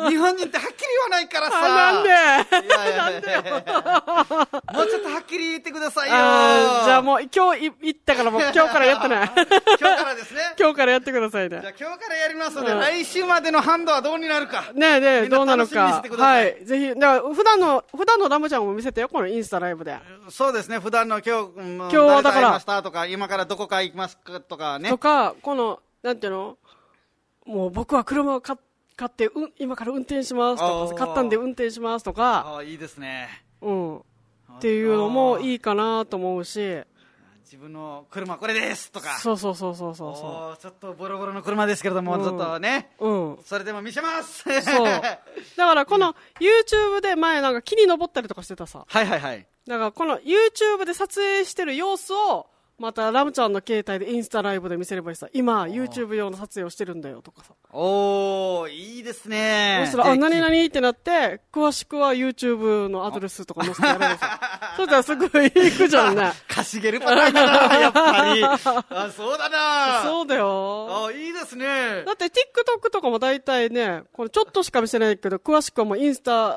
日本人ってはっきり言わないからさ。 なんでなんでもうちょっとはっきり言ってくださいよ。 じゃあもう今日言ったからもう今日からやってない。 今日からですね。 今日からやってくださいね。 じゃあ今日からやりますので、来週までのハンドはどうになるか。 ねえ、どうなのか。 はい。ぜひ、だから普段のラムちゃんも見せてよ、このインスタライブで。 そうですね、普段の今日はだから。 ましたとか、今からどこか行きますかとかね。 とか、なんていうの？もう僕は車を買って、今から運転しますとか、買ったんで運転しますとか。 いいですね。 っていうのもいいかなと思うし。 自分の車これですとか。 そう。ちょっとボロボロの車ですけれども、ちょっとね。それでも見せます。 そう。だからこの YouTube で前なんか木に登ったりとかしてたさ。 はい。 だからこの YouTube で撮影してる様子を、またラムちゃんの携帯でインスタライブで見せればいいさ。今 YouTube 用の撮影をしてるんだよとかさ。 いいですね。 そしたら何ってなって詳しくは YouTube のアドレスとか載せてやるのさ。そしたらすごいいくじゃんね。 稼げるパターンだな、やっぱり。そうだな。 そうだよ。 いいですね。 だって TikTok とかも大体ね、これちょっとしか見せないけど、詳しくはもう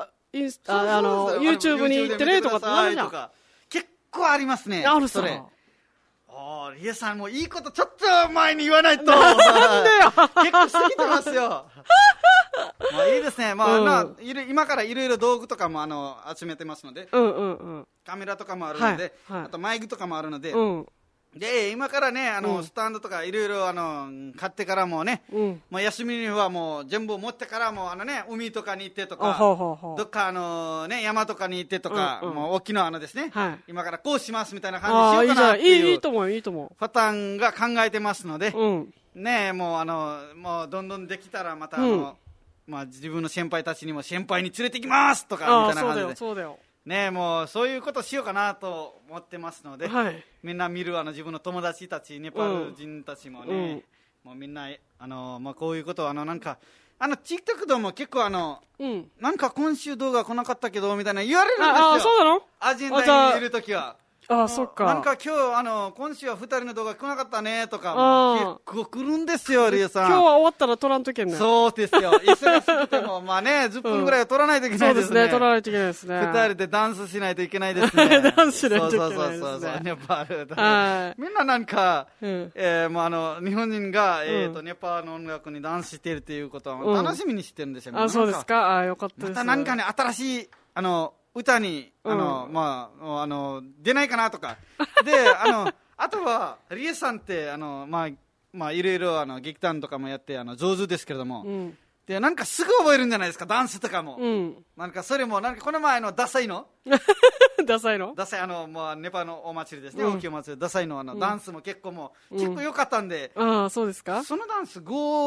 YouTube に行ってねとかってなるじゃん。 結構ありますね。 あるさ。 リエさんもいいことちょっと前に言わないと。 なんでよ。 結構過ぎてますよ。いいですね。今からいろいろ道具とかも集めてますので。カメラとかもあるので、あとマイクとかもあるので。で、今からね、スタンドとかいろいろ買ってからもね、休みにはもう全部持ってからも海とかに行ってとか、どっか山とかに行ってとか、もう大きなですね、今からこうしますみたいな感じでしようかなっていう。 いいと思う。 パターンが考えてますので、ね、もうどんどんできたらまた自分の先輩たちにも先輩に連れてきますとかみたいな感じで。 そうだよ。 ね、もうそういうことしようかなと思ってますので、みんな見る自分の友達たち、ネパール人たちもね、もうみんなこういうことをなんかTikTok でも結構なんか今週動画来なかったけどみたいな言われるんですよ。 そうなの？ アジェンダにいるときは。 そっか。 なんか今週は2人の動画来なかったねとか、結構来るんですよ、リエさん。 今日は終わったら撮らんといけんね。 そうですよ。忙しくても、10分ぐらいは撮らないといけないですね。 そうですね、撮らないといけないですね。 2人でダンスしないといけないですね。 ダンスしないといけないですね。 そう、ネパール。みんななんか、日本人が、ネパールの音楽にダンスしているということは楽しみにしてるんですよ。 そうですか。よかったです。 また何かね、新しい、歌に、出ないかなとか。で、あとは、リエさんって、いろいろ、劇団とかもやって、上手ですけれども、で、なんかすぐ覚えるんじゃないですか、ダンスとかも。なんかそれも、なんかこの前ダサいのダサいのダサいまあ、ネパのお祭りですね、大きいお祭り、ダサいのダンスも結構結構良かったんで、 ああ、そうですか。 そのダンス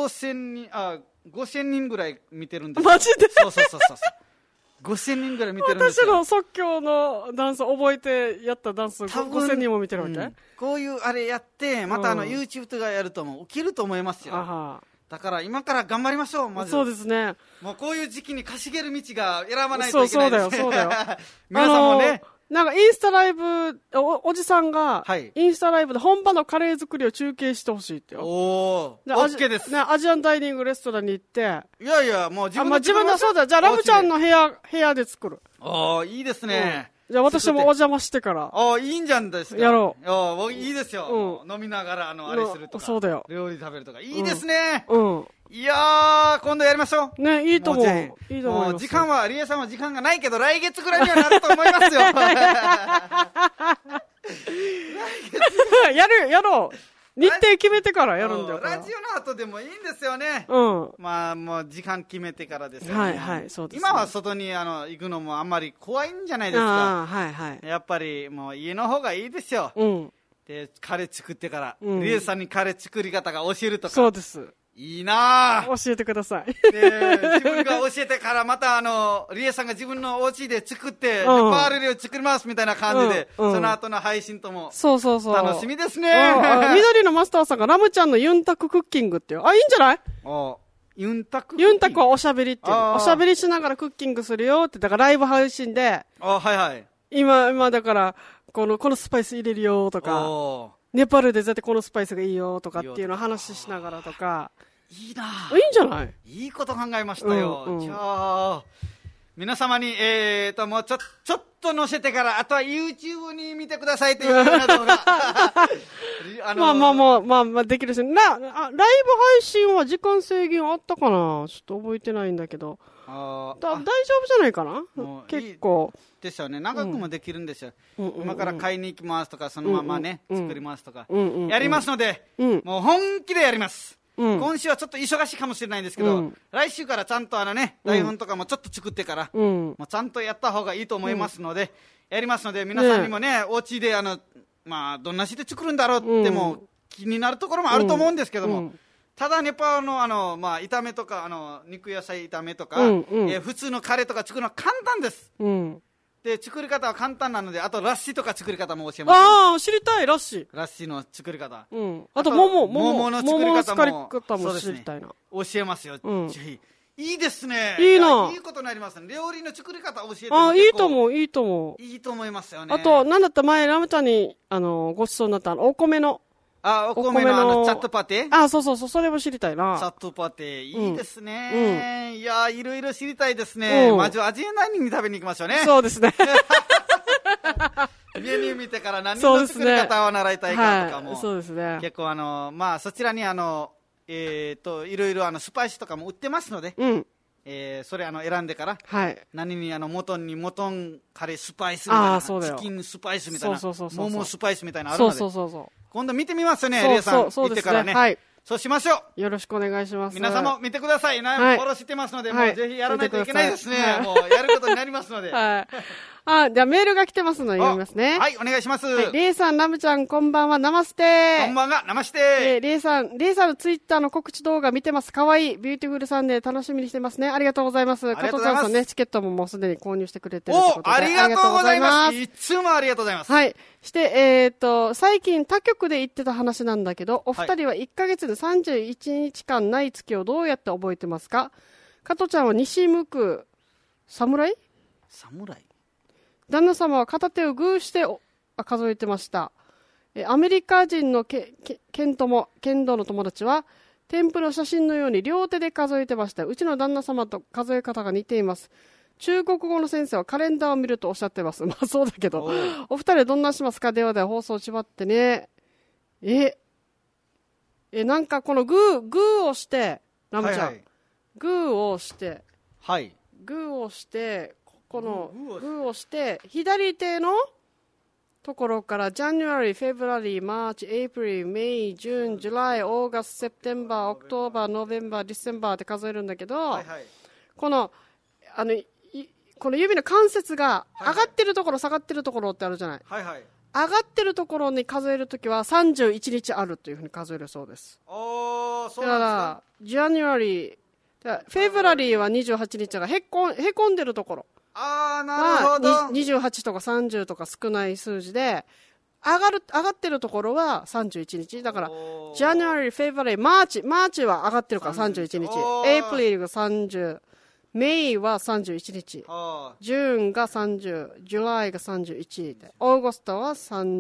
5000人ぐらい見てるんです。 マジで？ そう5000人ぐらい見てるんですよ。 私の即興のダンス覚えてやったダンス5000人も見てるわけ、 こういうあれやってまたYouTube とかやるともう起きると思いますよ。だから今から頑張りましょう。まずそうですね。 もうこういう時期に稼げる道が選ばないといけないですね。 そうだよ皆さんもね、 なんかインスタライブ おじさんが、インスタライブで本場のカレー作りを中継してほしいってよ。 おー、OK です。 アジアンダイニングレストランに行って。 いやもう自分でそうだ。じゃあラブちゃんの部屋で作る。 いいですね。 じゃあ私もお邪魔してから。 いいんじゃんですか。 やろう。いいですよ。飲みながらあれするとか。 そうだよ。 料理食べるとか。いいですね。 うん。 いやー、今度やりましょう。 ね、いいと思う。 もう時間は、リエさんは時間がないけど、来月ぐらいにはなると思いますよ。 やろう。日程決めてからやるんだよ。 ラジオの後でもいいんですよね。まあ、もう時間決めてからですよね。 そうです。 今は外に行くのもあんまり怖いんじゃないですか。やっぱりもう家の方がいいですよ。で、カレー作ってから、リエさんにカレー作り方が教えるとか。 そうです。 いいなぁ。 教えてください。 自分が教えてからまたリエさんが自分のお家で作って、パーレルを作りますみたいな感じで、その後の配信とも。楽しみですね。 緑のマスターさんがラムちゃんのユンタククッキングってよ。いいんじゃない？ ユンタクはおしゃべりっていう。おしゃべりしながらクッキングするよって。だからライブ配信で。今だから、このスパイス入れるよとか。ネパールで絶対このスパイスがいいよとかっていうのを話しながらとか。 いいなぁ。 いいんじゃない？ いいこと考えましたよ。じゃあ、皆様に、もうちょっと載せてから、あとは YouTube に見てくださいというような動画。 まあ、できるし。ライブ配信は時間制限あったかな？ちょっと覚えてないんだけど。大丈夫じゃないかな？結構。 ですよね。長くもできるんですよ。今から買いに行きますとか、そのままね、作りますとか。やりますので、もう本気でやります。今週はちょっと忙しいかもしれないんですけど、来週からちゃんと台本とかもちょっと作ってから、もうちゃんとやった方がいいと思いますので、やりますので、皆さんにもね、お家でまあ、どんなして作るんだろうっても気になるところもあると思うんですけども、ただネパールのまあ、炒めとか、肉野菜炒めとか、普通のカレーとか作るのは簡単です。で、作り方は簡単なので、あとラッシーとか作り方も教えます。 ああ、知りたい、ラッシー。 ラッシーの作り方。 あと、桃の作り方も知りたいな。 教えますよ。ぜひ。いいですね。 いいな。 いいことになりますね。料理の作り方教えてああ、いいと思う。いいと思いますよね。 あと、なんだった前、ラムちゃんに、ごちそうになったお米の。 お米のチャットパテそう、それも知りたいな。 チャットパテ、いいですね。いや、いろいろ知りたいですね。まずアジアナインに食べに行きましょうね。 そうですね。 メニュー見てから何の作り方を習いたいかとかも。 そうですね。 結構まあ、そちらにいろいろスパイスとかも売ってますので、それ選んでから、何に元カレースパイスみたいな、チキンスパイスみたいな、桃スパイスみたいなのあるので、今度見てみますよね、リエさん行ってからね。そうしましょう。 よろしくお願いします。 皆さんも見てください。フォローしてますので、もうぜひやらないといけないですね。もうやることになりますので。 じゃあメールが来てますので読みますね。 はい、お願いします。 リエさん、ラムちゃん、こんばんは、ナマステ。 こんばんは、ナマステ。 リエさんのツイッターの告知動画見てます。かわいい。ビューティフルサンデー楽しみにしてますね。ありがとうございます。加藤ちゃんさんね、チケットももうすでに購入してくれてるってことで。 ありがとうございます。いつもありがとうございます。 はい。して、最近他局で言ってた話なんだけど、お二人は1ヶ月で31日間ない月をどうやって覚えてますか？加藤ちゃんは西向く侍？旦那様は片手をグーして数えてました。アメリカ人の剣道の友達は添付の写真のように両手で数えてました。うちの旦那様と数え方が似ています。中国語の先生はカレンダーを見るとおっしゃってます。まあそうだけど。お二人どんなしますか？ではでは放送しばってね。なんかこのグーをして、ラムちゃん。グーをして、グーをして、このグーをして、左手のところから January, February, March, April, May, June, July, August, September, October, November, December って数えるんだけど、このこの指の関節が上がってるところ、下がってるところってあるじゃない。 はいはい。 上がってるところに数えるときは31日あるというふうに数えるそうです。 おー、そうだなんから、January、フェブラリーは28日がへこんでるところ。 あー、なるほど。 28とか30とか少ない数字で、上がってるところは31日。だから、January、February、マーチは上がってるから31日。April が30、May は31日。June が30、July が31で、August は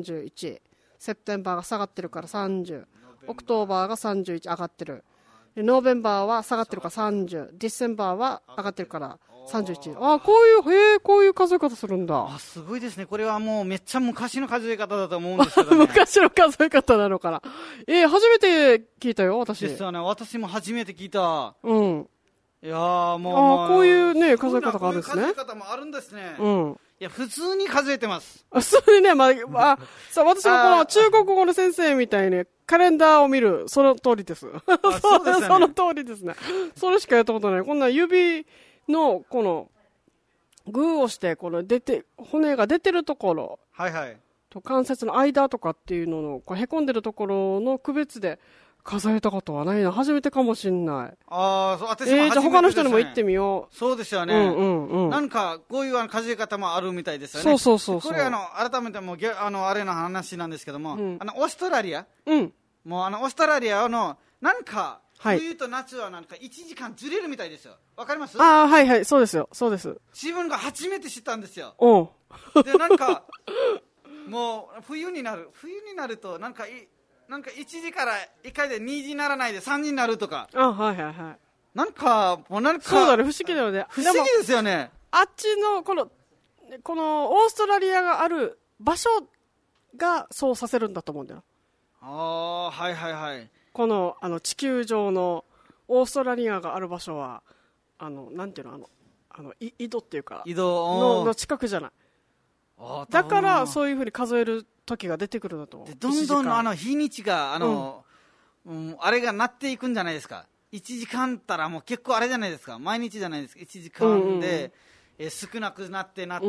31。September が下がってるから30。October が31上がってる。November は下がってるから30。December は上がってるから31。こういう数え方するんだ。 すごいですね。これはもうめっちゃ昔の数え方だと思うんですけどね。 昔の数え方なのかな。初めて聞いたよ、私。 ですよね。私も初めて聞いた。 うん。 いやーもう。 こういうね、数え方があるんですね。 こういう数え方もあるんですね。 うん。 いや、普通に数えてます。 それね、私もこの中国語の先生みたいにカレンダーを見る、その通りです。 そうですね。 その通りですね。それしかやったことない。こんな指の、この、グーをして、この骨が出てるところ。 はいはい。 と関節の間とかっていうのの、こうへこんでるところの区別で数えたことはないな。初めてかもしんない。 そう、私も初めてですね。 じゃあ他の人にも言ってみよう。そうですよね。なんか、こういう数え方もあるみたいですよね。 そう。 これ改めてもあれの話なんですけども、オーストラリア、もうオーストラリアの、なんか、冬と夏はなんか1時間ずれるみたいですよ。わかります？ はいはい、そうですよ。そうです。 自分が初めて知ったんですよ。 で、 なんか、もう、冬になると、なんか1時から1回で2時にならないで3時になるとか。 はい。 なんか、 そうだね、不思議だよね。 不思議ですよね。 あっちの、このオーストラリアがある場所がそうさせるんだと思うんだよ。 はい。 この、地球上のオーストラリアがある場所は、なんていうの、緯度っていうか、の近くじゃない。だから、そういうふうに数える時が出てくるんだと思う。 どんどん日にちが、あれがなっていくんじゃないですか。1時間ったらもう結構あれじゃないですか。毎日じゃないですか。1時間で、少なくなって、なんか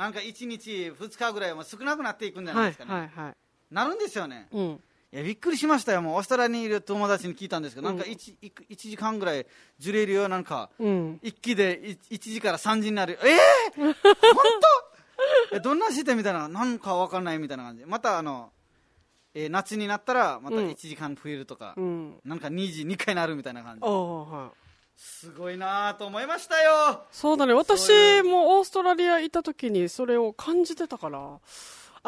1日2日ぐらいは少なくなっていくんじゃないですかね。なるんですよね。いや、びっくりしましたよ。もうオーストラリアにいる友達に聞いたんですけど、なんか1時間ぐらいずれるよ。なんか、一気で1時から3時になる。本当どんなしてみたいな、なんかわかんないみたいな感じ。また夏になったらまた1時間増えるとか、なんか2回なるみたいな感じ。すごいなと思いましたよ。 そうだね。私もオーストラリアいた時にそれを感じてたから。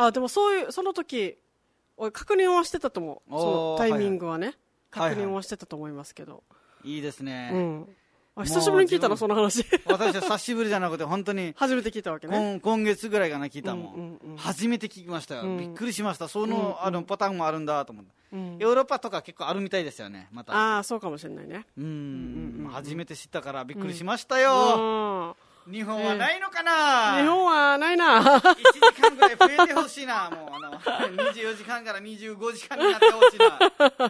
でもその時、確認はしてたと思う。そのタイミングはね。確認はしてたと思いますけど。 いいですね。 久しぶりに聞いたの、その話。 私は久しぶりじゃなくて、本当に。 初めて聞いたわけね。 今月ぐらいかな、聞いたもん。初めて聞きましたよ。びっくりしました。その、パターンもあるんだと思って。ヨーロッパとか結構あるみたいですよね、また。 そうかもしれないね。 初めて知ったからびっくりしましたよ。日本はないのかな。 日本はないな。 1時間ぐらい増えてほしいな。もう24時間から25時間になってほしいな。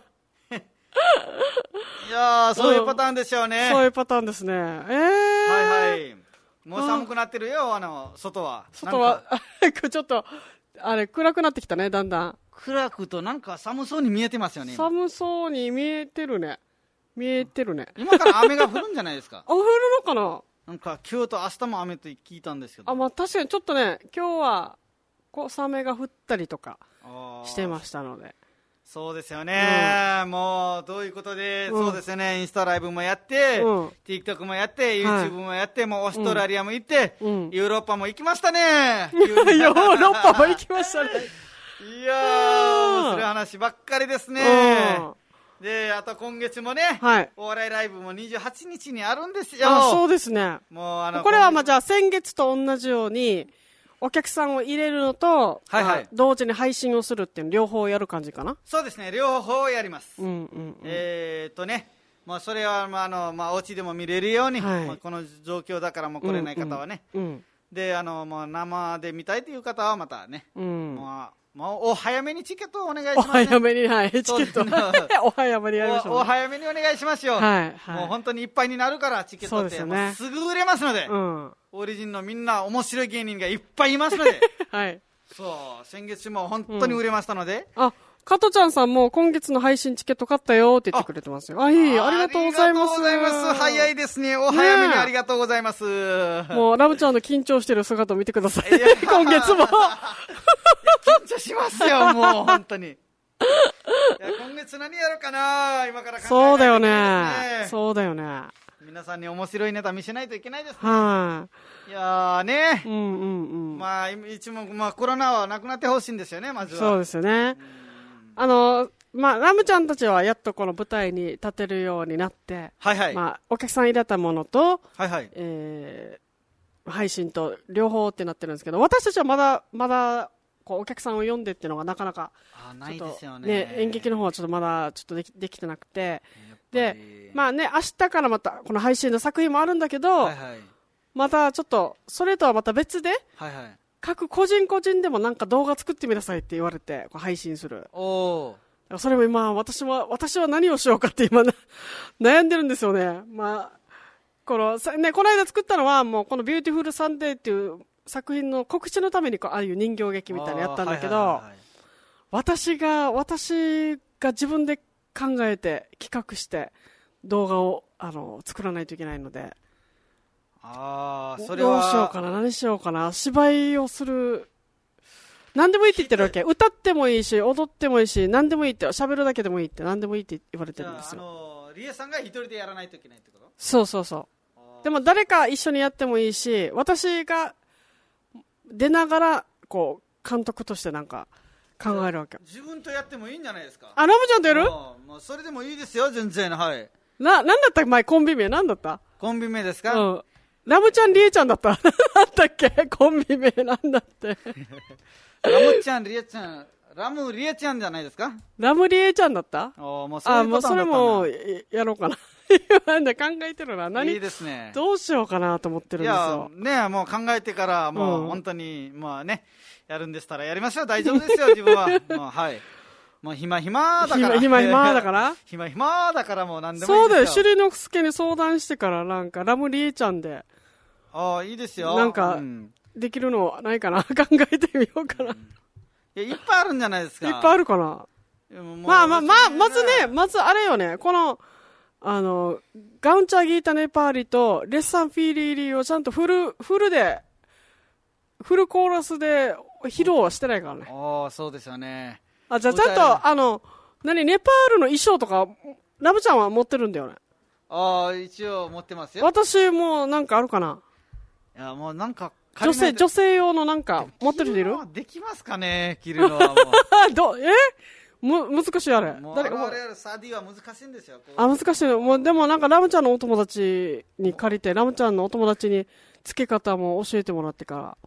いやー、そういうパターンでしょうね。 そういうパターンですね。 はい。もう寒くなってるよ、外は。 外は、ちょっと、暗くなってきたね、だんだん。 暗くとなんか寒そうに見えてますよね。 寒そうに見えてるね。 今から雨が降るんじゃないですか。 降るのかな。 なんか今日と明日も雨と聞いたんですけど。 確かにちょっとね、今日は小雨が降ったりとかしてましたので。 そうですよね。もうどういうことで、そうですよね。インスタライブもやって、TikTok もやって、YouTube もやって、もうオーストラリアも行って、ヨーロッパも行きましたね。 ヨーロッパも行きましたね。 いやー、面白い話ばっかりですね。で、あと今月もね、お笑いライブも28日にあるんですよ。 そうですね。もうこれはじゃあ先月と同じように、お客さんを入れるのと、同時に配信をするっていうの両方やる感じかな。 そうですね、両方やります。まあそれはお家でも見れるように、この状況だからもう来れない方はね。で、もう生で見たいという方はまたね、 もうお早めにチケットをお願いします、 ね。お早めに、はい、チケットお早めにやりましょう、ね。 お早めにお願いしますよ。 はいはい、 もう本当にいっぱいになるからチケットって、ね、すぐ売れますので、オリジンのみんな面白い芸人がいっぱいいますので、 はい。 そう先月も本当に売れましたので、 加トちゃんさんも今月の配信チケット買ったよって言ってくれてますよ。ありがとうございます。ありがとうございます。 早いですね。お早めにありがとうございます。 もうラムちゃんの緊張してる姿を見てください。今月も。 緊張しますよ、もう本当に。いや今月何やろうかな、今から考えないといけないですね。 そうだよね。そうだよね。 皆さんに面白いネタ見せないといけないですね。 はい。 いやーね。 まあ一応コロナはなくなってほしいんですよね、まずは。 そうですよね。ラムちゃんたちはやっとこの舞台に立てるようになって、 はいはい。 お客さん入れたものと、 はいはい。 配信と両方ってなってるんですけど、私たちはまだこうお客さんを呼んでっていうのがなかなかないですよね。 演劇の方はちょっとまだちょっとできてなくて、で明日からまたこの配信の作品もあるんだけど、またちょっとそれとはまた別で、各個人でもなんか動画作ってみなさいって言われて配信する。それも今私は何をしようかって今悩んでるんですよね。この間作ったのはもうこのビューティフルサンデーっていう作品の告知のためにああいう人形劇みたいなのやったんだけど、私が自分で考えて企画して動画を作らないといけないので、 それはどうしようかな、何しようかな。芝居をする、何でもいいって言ってるわけ。歌ってもいいし踊ってもいいし、何でもいいって、喋るだけでもいいって、何でもいいって言われてるんですよ。 リエさんが一人でやらないといけないってこと？ そうでも誰か一緒にやってもいいし、私が出ながらこう監督としてなんか考えるわけ。 自分とやってもいいんじゃないですか。 ラムちゃんとやる？ それでもいいですよ、全然。はい。 なんだった前コンビ名なんだった？ コンビ名ですか？ ラムちゃんリエちゃんだった。なんだっけコンビ名なんだって。 ラムちゃんリエちゃん、ラムリエちゃんじゃないですか？ ラムリエちゃんだった？ もうそれもやろうかな。なんだ考えてるな。 いいですね。 どうしようかなと思ってるんですよ。 いやね、もう考えてからもう本当にやるんでしたらやりましょう。大丈夫ですよ、自分は。はい。もう暇だから。 暇だから暇だからもう何でもいいですよ。 そうだよ、朱里之助に相談してからなんかラムリエちゃんで。 いいですよ。 なんか、できるのないかな考えてみようかな。 いっぱいあるんじゃないですか。 いっぱいあるかな。まずあれよね、この、ガウンチャーギータネパーリとレッサンフィーリーリーをちゃんとフルコーラスで披露はしてないからね。 そうですよね。 じゃあちゃんと、ネパールの衣装とか、ラブちゃんは持ってるんだよね。 一応持ってますよ。 私もなんかあるかな。 いや、もうなんか、 女性用のなんか持ってる人いる？ できますかね、着るのはもう。難しいあれ。サディは難しいんですよ。 難しいの。もうでもなんかラムちゃんのお友達に借りて、ラムちゃんのお友達に付け方も教えてもらってから。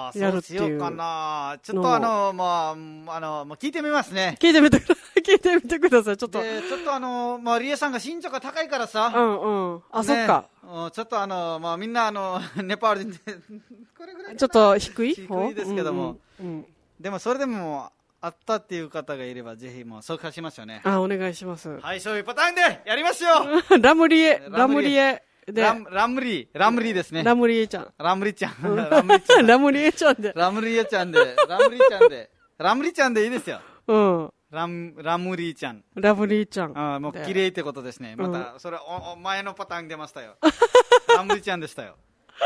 やるっていう。 そうしようかな。ちょっと聞いてみますね。 聞いてみてください。ちょっとリエさんが身長が高いからさ。 そっか。 ちょっとみんなネパール人でこれぐらいちょっと低いですけども。でもそれでもあったっていう方がいればぜひもう紹介しましょうね。 お願いします。 はい、そういうパターンでやりますよ。 ラムリエでラムリーですね。 ラムリエちゃん。 ラムリちゃん。 ラムリエちゃんで。 ラムリちゃんでいいですよ。ラムリーちゃん。 ラブリーちゃん。 もう綺麗ってことですね。また、それ、前のパターン出ましたよ。ラムリーちゃんでしたよ。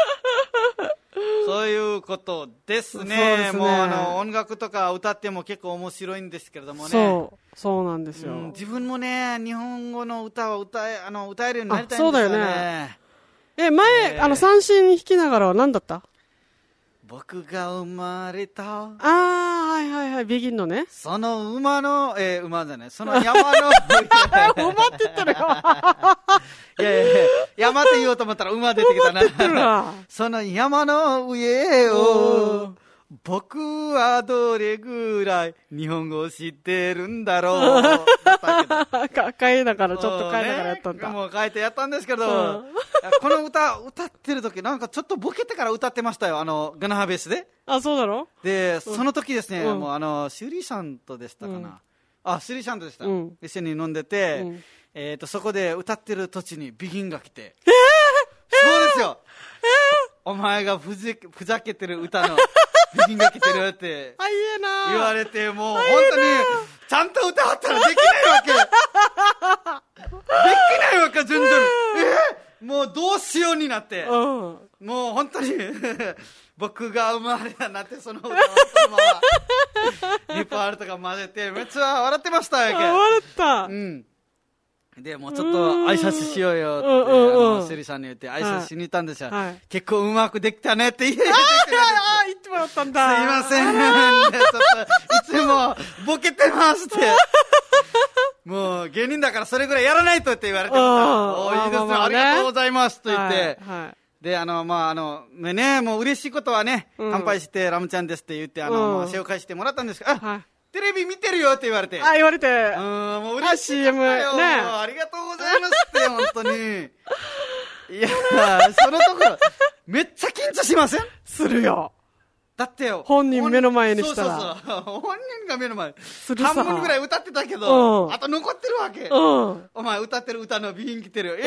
そういうことですね。もう音楽とか歌っても結構面白いんですけれどもね。 そうなんですよ。 自分もね、日本語の歌を歌えるようになりたいんですよね。そうだよね。 前、三振弾きながらは何だった？ 僕が生まれた。 はい、ビギンのね。 その馬の、馬じゃない、その山の。 馬って言ったらよ。 いや、山って言おうと思ったら馬出てきたな。その山の上を僕はどれぐらい日本語を知ってるんだろうだったけど変えながらちょっと変えながらやったんだ、 もう変えてやったんですけど、この歌ってる時なんかちょっとボケてから歌ってましたよ、ガナハベースで。 あ、そうだろ。 でその時ですね、もうシュリーさんとでしたかな、シュリーさんとでした、一緒に飲んでて、そこで歌ってる途中にビギンが来て、そうですよ、お前がふざけてる歌のビギンが来てるって言われて、もう本当にちゃんと歌ったらできないわけできないわけ、順々にもうどうしようになって、もう本当に僕が生まれたなって、その歌をそのままリパールとか混ぜてめっちゃ笑ってましたよ。 笑った。 でもうちょっと挨拶しようよってシュリさんに言って挨拶しに行ったんですよ、結構うまくできたねって言って言ってもらったんだ。 すいませんちょっといつもボケてますってもう芸人だからそれぐらいやらないとって言われてました。いいですね、ありがとうございますと言って、でね、もう嬉しいことはね、乾杯してラムちゃんですって言って紹介してもらったんですけど、テレビ見てるよって言われて、 言われて、 もう嬉しいよ、ありがとうございますって本当にいやそのところめっちゃ緊張しません？ するよ。 だってよ、 本人目の前にしたら、 そう本人が目の前半分ぐらい歌ってたけど、あと残ってるわけ、お前歌ってる歌のビギン来てるよ、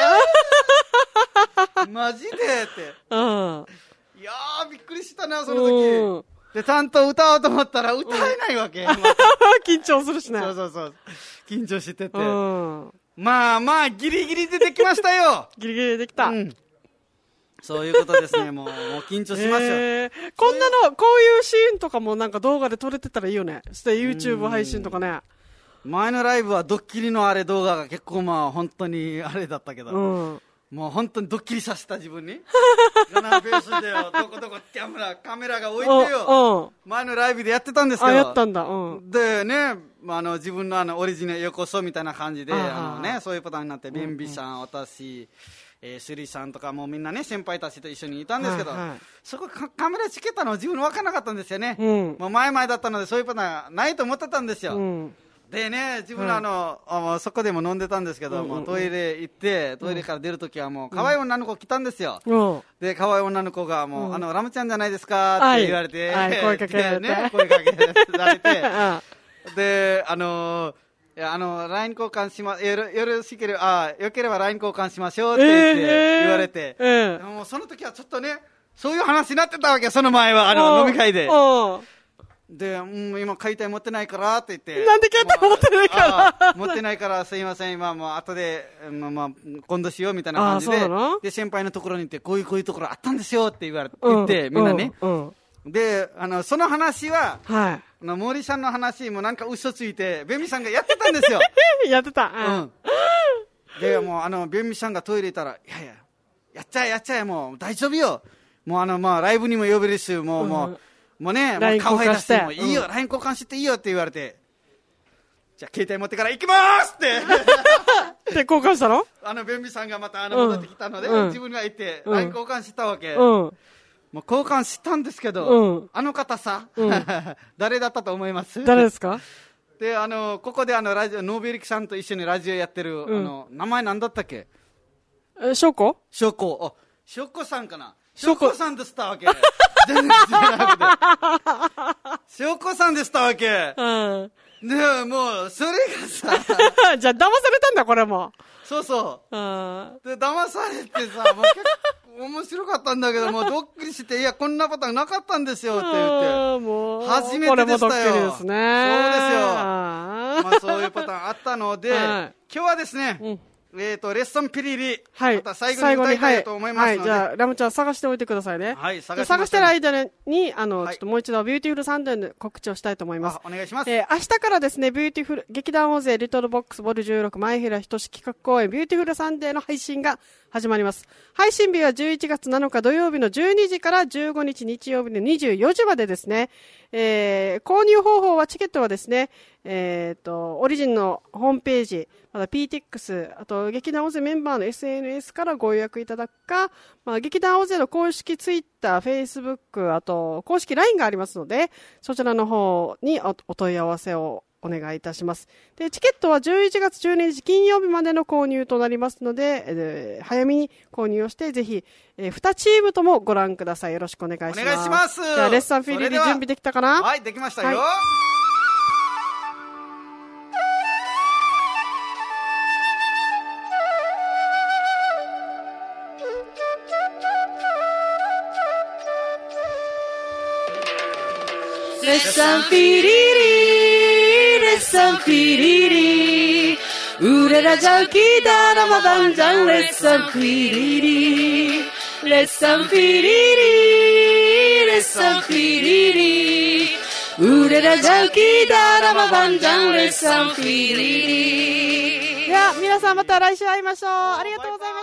マジでって、いやびっくりしたなその時、でちゃんと歌おうと思ったら歌えないわけ、 緊張するしね。 そう緊張してて、まあギリギリでできましたよギリギリできた、 そういうことですね。もう緊張しますよ、 こんなのこういうシーンとかもなんか動画で撮れてたらいいよね。そして YouTube 配信とかね。 前のライブはドッキリの動画が結構本当にあれだったけど、もう本当にドッキリさせた自分にガナベースでよ、どこどこカメラが置いてよ、前のライブでやってたんですけど、 やったんだ、 でね、自分のオリジナルよこそみたいな感じでそういうパターンになって、ベンビさん、私、シュリさんとかもみんなね先輩たちと一緒にいたんですけど、そこカメラつけたの自分分からなかったんですよね、もう前々だったのでそういうパターンないと思ってたんですよ、でね、自分そこでも飲んでたんですけど、トイレ行ってトイレから出るときはもう可愛い女の子来たんですよ、で可愛い女の子がもう、ラムちゃんじゃないですかって言われて、 声かけられて、 声かけられてでLINE 交換しまよろしければよければ LINE 交換しましょうって言われて、もうその時はちょっとねそういう話になってたわけ、その前は飲み会で。で、今携帯持ってないからって言って、 なんで携帯持ってないから持ってないからすいません、今もう後で、今度しようみたいな感じで、で先輩のところに行ってこういうところあったんですよって言ってみんなね、でその話は、森さんの話もなんか嘘ついてベンミさんがやってたんですよやってた、 でもうベンミさんがトイレ行ったら、いやいややっちゃえもう大丈夫よ、もうライブにも呼べるし、もうね、顔出してもいいよ、LINE 交換していいよって言われて、じゃあ携帯持ってから行きますってで交換したの？ ベンビさんがまた戻ってきたので、自分が行って LINE 交換したわけ、もう交換したんですけど、あの方さ、誰だったと思います？ 誰ですか？ でここでラジオノーベリキさんと一緒にラジオやってる、名前なんだったっけ？ ショコショコさんかな、ショコさんでしたわけ全然知らなくてショコさんでしたわけ、でもうそれがさじゃあ騙されたんだこれも。 そうで騙されてさ、もう結構面白かったんだけどもドッキリして、いやこんなパターンなかったんですよって言ってもう初めてでしたよ。 これもドッキリですね。 そうですよ、そういうパターンあったので、今日はですね、レッスンピリリ、また最後に歌いたいと思いますので、 じゃあラムちゃん探しておいてくださいね。探してる間にちょっともう一度ビューティフルサンデーの告知をしたいと思います。 お願いします。 明日からですね、ビューティフル劇団大勢リトルボックスボル16前平仁志企画公演ビューティフルサンデーの配信が始まります。配信日は11月7日土曜日の12時から15日日曜日の24時までですね。購入方法はチケットはですね、 オリジンのホームページ、また PTX、あと劇団大勢メンバーの SNS からご予約いただくか、劇団大勢の公式 Twitter、Facebook、あと公式 LINE がありますので、そちらの方にお問い合わせをお願いいたします。で、チケットは11月12日金曜日までの購入となりますので、早めに購入をして、ぜひ、2チームともご覧ください。よろしくお願いします。 お願いします。 じゃあ、レッサンフィリリ準備できたかな？ はい、できましたよ。はいレッサンフィリリレッサンフィリリウレラジャキダラマバンジャンレッサンフィリリレッサンフィリリレッサンフィリリウレラジャキダラマバンジャンレッサンフィリリ。 では皆さんまた来週会いましょう。ありがとうございました。